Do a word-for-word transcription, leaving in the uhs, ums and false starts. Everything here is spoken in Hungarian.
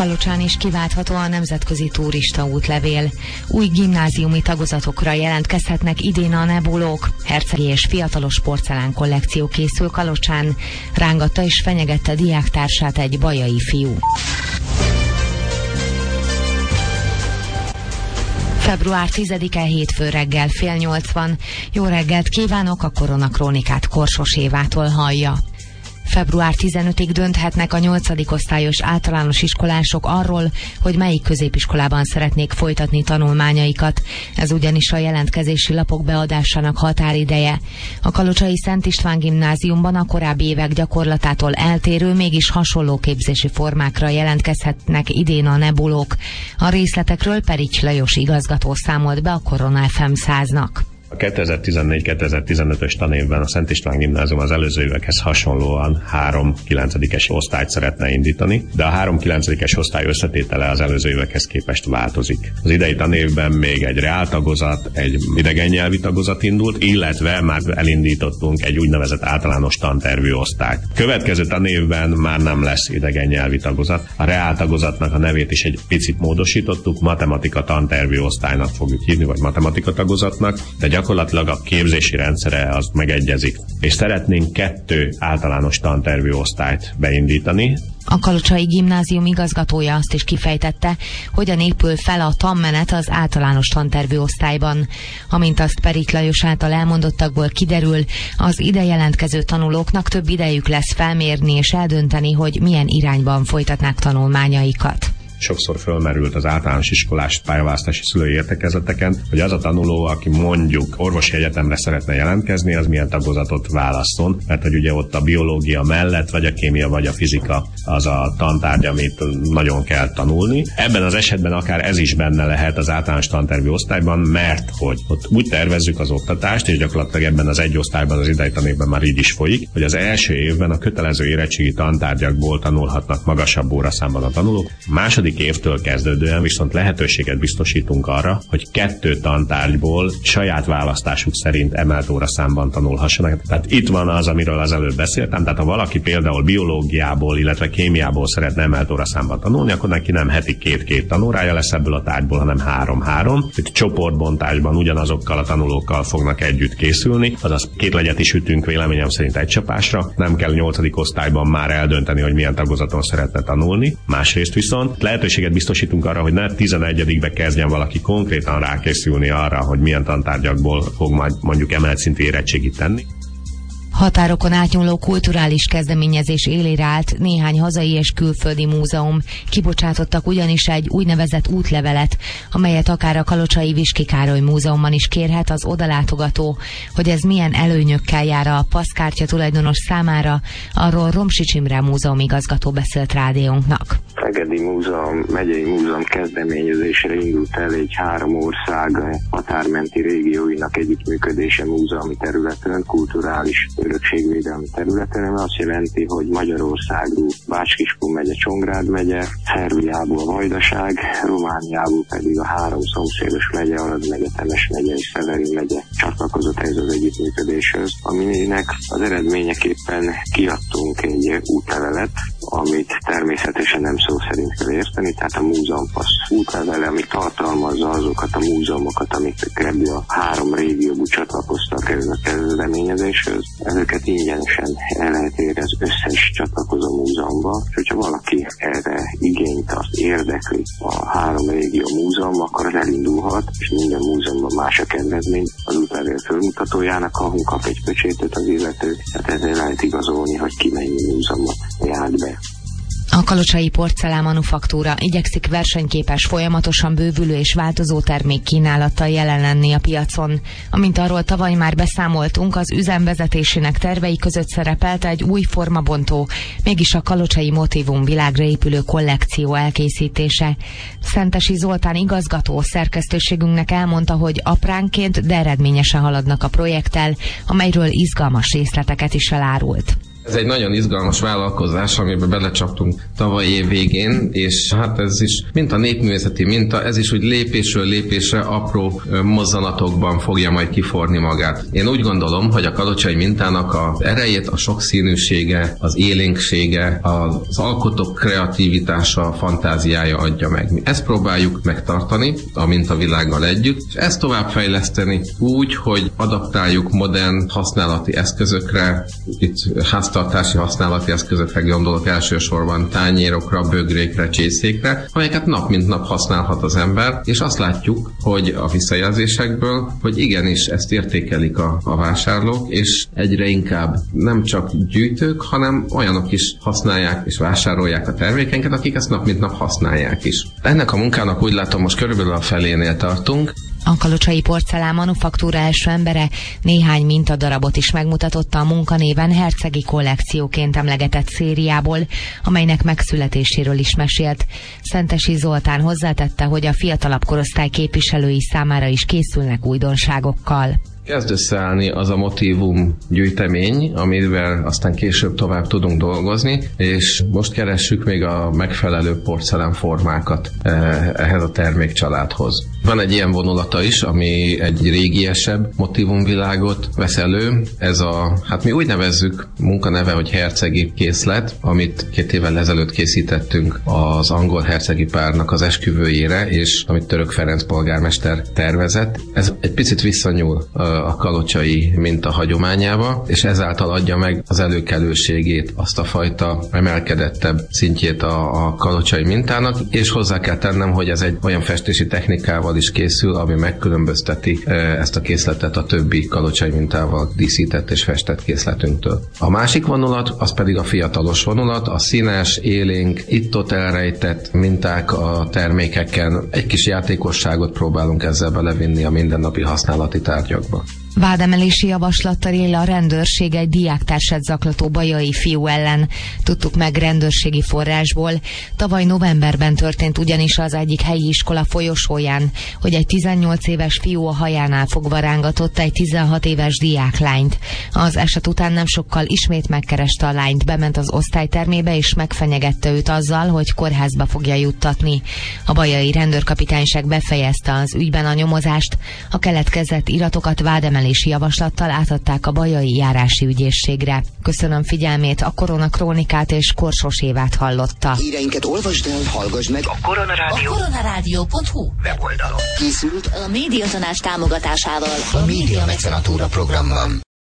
Kalocsán is kiváltható a nemzetközi turista útlevél. Új gimnáziumi tagozatokra jelentkezhetnek idén a nebulók. Hercegi és fiatalos porcelán kollekció készül Kalocsán. Rángatta és fenyegette diáktársát egy bajai fiú. február tizedike hétfő reggel fél nyolc van. Jó reggelt kívánok, a Koronakrónikát Korsos Évától hallja. február tizenötödikéig dönthetnek a nyolcadik osztályos általános iskolások arról, hogy melyik középiskolában szeretnék folytatni tanulmányaikat. Ez ugyanis a jelentkezési lapok beadásának határideje. A kalocsai Szent István gimnáziumban a korábbi évek gyakorlatától eltérő, mégis hasonló képzési formákra jelentkezhetnek idén a nebulók. A részletekről Perics Lajos igazgató számolt be a Korona ef em száznak. A kétezer-tizennégy kétezer-tizenötös tanévben a Szent István gimnázium az előző évekhez hasonlóan három kilencedikes osztályt szeretne indítani, de a három kilencedikes osztály összetétele az előző évekhez képest változik. Az idei tanévben még egy reáltagozat, egy idegen nyelvi tagozat indult, illetve már elindítottunk egy úgynevezett általános tantervű osztályt. Következő tanévben már nem lesz idegen nyelvi tagozat. A reáltagozatnak a nevét is egy picit módosítottuk, matematika tantervű osztálynak fogjuk hívni, vagy matematika tagozatnak, de gyakorlatilag a képzési rendszere az megegyezik. És szeretnénk kettő általános tantervű osztályt beindítani. A kalocsai gimnázium igazgatója azt is kifejtette, hogyan épül fel a tanmenet az általános tantervű osztályban. Amint azt Perics Lajos által elmondottakból kiderül, az ide jelentkező tanulóknak több idejük lesz felmérni és eldönteni, hogy milyen irányban folytatnák tanulmányaikat. Sokszor fölmerült az általános iskolás pályaválasztási szülői értekezleteken, hogy az a tanuló, aki mondjuk orvosi egyetemre szeretne jelentkezni, az milyen tagozatot válasszon, mert hogy ugye ott a biológia mellett, vagy a kémia, vagy a fizika az a tantárgy, amit nagyon kell tanulni. Ebben az esetben akár ez is benne lehet az általános tantervű osztályban, mert hogy ott úgy tervezzük az oktatást, és gyakorlatilag ebben az egy osztályban az idei tanévben már így is folyik, hogy az első évben a kötelező érettségi tantárgyakból tanulhatnak magasabb óraszámban a tanulók. Második évtől kezdődően viszont lehetőséget biztosítunk arra, hogy kettő tantárgyból saját választásuk szerint emelt óraszámban tanulhassanak. Tehát itt van az, amiről az előbb beszéltem, tehát ha valaki például biológiából, illetve kémiából szeretne emelt óraszámban tanulni, akkor neki nem heti két-két tanórája lesz ebből a tárgyból, hanem három-három. Itt csoportbontásban ugyanazokkal a tanulókkal fognak együtt készülni, azaz két legyet is ütünk véleményem szerint egy csapásra. Nem kell nyolcadik osztályban már eldönteni, hogy milyen tagozaton szeretne tanulni. Másrészt viszont lehetőséget biztosítunk arra, hogy ne tizenegyedikbe kezdjen valaki konkrétan rákészülni arra, hogy milyen tantárgyakból fog majd mondjuk emelt szintű érettségit tenni. Határokon átnyúló kulturális kezdeményezés élére állt néhány hazai és külföldi múzeum. Kibocsátottak ugyanis egy úgynevezett útlevelet, amelyet akár a kalocsai Viski Károly Múzeumban is kérhet az odalátogató. Hogy ez milyen előnyökkel jár a passzkártya tulajdonos számára, arról Romsics Imre múzeum igazgató beszélt rádiónknak. Szegedi Múzeum, megyei múzeum kezdeményezésre indult el egy három ország határmenti régióinak együttműködése múzeumi területen, kulturális örökségvédelmi területen, ami azt jelenti, hogy Magyarországról Bács-Kiskun megye, Csongrád megye, Szerbiából Vajdaság, Romániából pedig a három szomszédos megye, Arad megye, Temes megye és Szeverin megye csatlakozott ez az együttműködéshez, aminek az eredményeképpen kiadtunk egy útlevelet, amit természetesen nem szó szerint kell érteni, tehát a múzeumpassz útlevele, ami tartalmazza azokat a múzeumokat, amik ebből a három régióból csatlakoztak ehhez a kezdeményezéshez. Ezeket ingyenesen el lehet érni az összes csatlakozó múzeumban, és hogyha valaki erre igényt, azt érdekli a három régió múzeum, akkor az elindulhat, és minden múzeumban más a kedvezmény az útlevél fölmutatójának, ahol kap egy pöcsétet az illető, tehát ezzel lehet igazolni, hogy ki mennyi múzeumot járt be. A kalocsai porcelán manufaktúra igyekszik versenyképes, folyamatosan bővülő és változó termék kínálattal jelen lenni a piacon. Amint arról tavaly már beszámoltunk, az üzem vezetésének tervei között szerepelt egy új formabontó, mégis a kalocsai motívum világra épülő kollekció elkészítése. Szentesi Zoltán igazgató szerkesztőségünknek elmondta, hogy apránként, de eredményesen haladnak a projekttel, amelyről izgalmas részleteket is elárult. Ez egy nagyon izgalmas vállalkozás, amiben belecsaptunk tavaly év végén, és hát ez is, mint a népművészeti minta, ez is úgy lépésről lépésre apró mozzanatokban fogja majd kiforni magát. Én úgy gondolom, hogy a kalocsai mintának az erejét, a sokszínűsége, az élénksége, az alkotók kreativitása, fantáziája adja meg. Mi ezt próbáljuk megtartani a mintavilággal együtt, és ezt továbbfejleszteni úgy, hogy adaptáljuk modern használati eszközökre, itt háztartási használati eszközökre gondolok elsősorban tányérokra, bögrékre, csészékre, amelyeket nap mint nap használhat az ember, és azt látjuk, hogy a visszajelzésekből, hogy igenis ezt értékelik a, a vásárlók, és egyre inkább nem csak gyűjtők, hanem olyanok is használják és vásárolják a termékenket, akik ezt nap mint nap használják is. Ennek a munkának úgy látom, most körülbelül a felénél tartunk. A kalocsai porcelán manufaktúra első embere néhány mintadarabot is megmutatotta a munkanéven hercegi kollekcióként emlegetett szériából, amelynek megszületéséről is mesélt. Szentesi Zoltán hozzátette, hogy a fiatalabb korosztály képviselői számára is készülnek újdonságokkal. Kezd összeállni az a motívum gyűjtemény, amivel aztán később tovább tudunk dolgozni, és most keressük még a megfelelő porcelánformákat ehhez a termékcsaládhoz. Van egy ilyen vonulata is, ami egy régiesebb motívumvilágot vesz elő. Ez a, hát mi úgy nevezzük, munkaneve, hogy hercegi készlet, amit két évvel ezelőtt készítettünk az angol hercegi párnak az esküvőjére, és amit Török Ferenc polgármester tervezett. Ez egy picit visszanyúl a kalocsai minta hagyományába, és ezáltal adja meg az előkelőségét, azt a fajta emelkedettebb szintjét a, a kalocsai mintának, és hozzá kell tennem, hogy ez egy olyan festési technikával is készül, ami megkülönbözteti ezt a készletet a többi kalocsai mintával díszített és festett készletünktől. A másik vonulat, az pedig a fiatalos vonulat, a színes, élénk, itt-ott elrejtett minták a termékeken. Egy kis játékosságot próbálunk ezzel belevinni a mindennapi használati tárgyakba. Vádemelési javaslattal él a rendőrség egy diáktársát zaklató bajai fiú ellen. Tudtuk meg rendőrségi forrásból. Tavaly novemberben történt ugyanis az egyik helyi iskola folyosóján, hogy egy tizennyolc éves fiú a hajánál fogva rángatott egy tizenhat éves diáklányt. Az eset után nem sokkal ismét megkereste a lányt, bement az osztálytermébe és megfenyegette őt azzal, hogy kórházba fogja juttatni. A bajai rendőrkapitányság befejezte az ügyben a nyomozást, a keletkezett iratokat vádemelési javaslattal átadták a bajai járási ügyészségre. Köszönöm figyelmét, a Koronakrónikát és Korsos Évát hallotta. Híreinket olvasd el, hallgass meg a Koronarádió. A koronarádió pont hu weboldalon. Készült a Médiatanács támogatásával a Média Mecenatúra programban.